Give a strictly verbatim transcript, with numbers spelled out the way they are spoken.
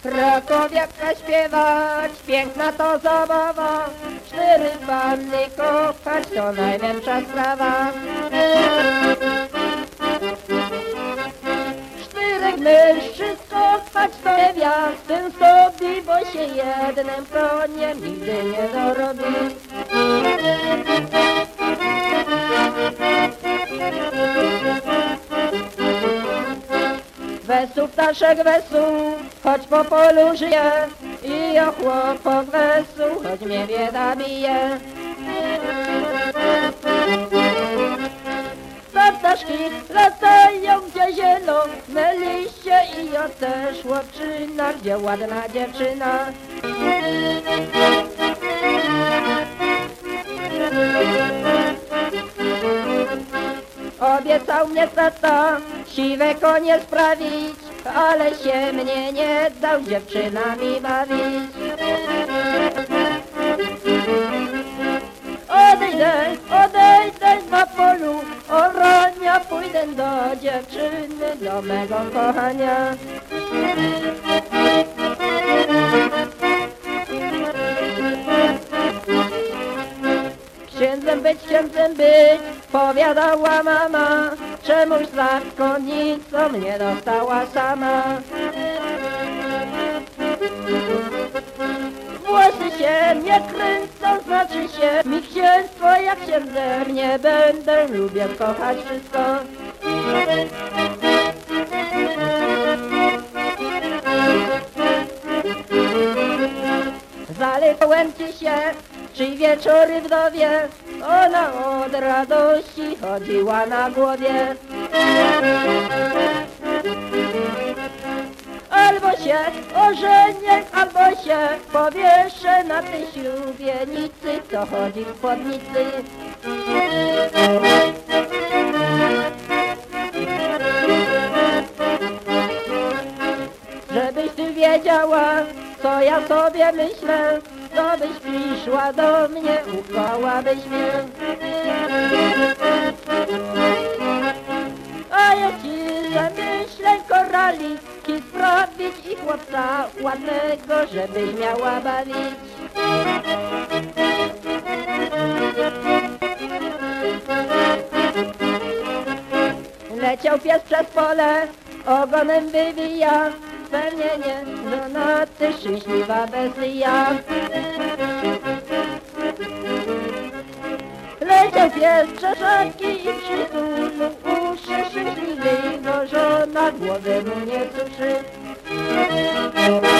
Krakowiaka śpiewać, piękna to zabawa, cztery panny kochać to najlepsza sprawa. Czterech mężczyzn kochać to niewiastę zdobi, bo się jednym koniem nigdy nie dorobi. Wesu ptaszek wesu, choć po polu żyje, i o chłopak wesu, choć mnie bieda bije. Te ptaszki latają, gdzie zielone liście, i o też chłopczyna, gdzie ładna dziewczyna. Obiecał mnie tata siwe konie sprawić, ale się mnie nie dał dziewczynami bawić. Odejdę, odejdę na polu orania, pójdę do dziewczyny, do mego kochania. Księdzem być, księdzem być, powiadała mama, czemuś za konnicą mnie dostała sama. Włosy się nie kręcą, znaczy się mi księstwo, jak księdzem nie będę, lubię kochać wszystko. Zaległem ci się, trzy wieczory wdowie, ona od radości chodziła na głowie. Albo się ożenię, albo się powieszę na tej ślubienicy, co chodzi w chłodnicy. Żebyś ty wiedziała, co ja sobie myślę, to byś przyszła do mnie, ukołabyś mnie. A ja ci zamyślę koraliki sprawić i chłopca ładnego, żebyś miała bawić. Leciał pies przez pole, ogonem wywija, pewnie nie, no na ty szczęśliwa bestia. Leciał pies przez rzeki i przytulał uszy, szczęśliwy, bo żona głowy mu nie suszy.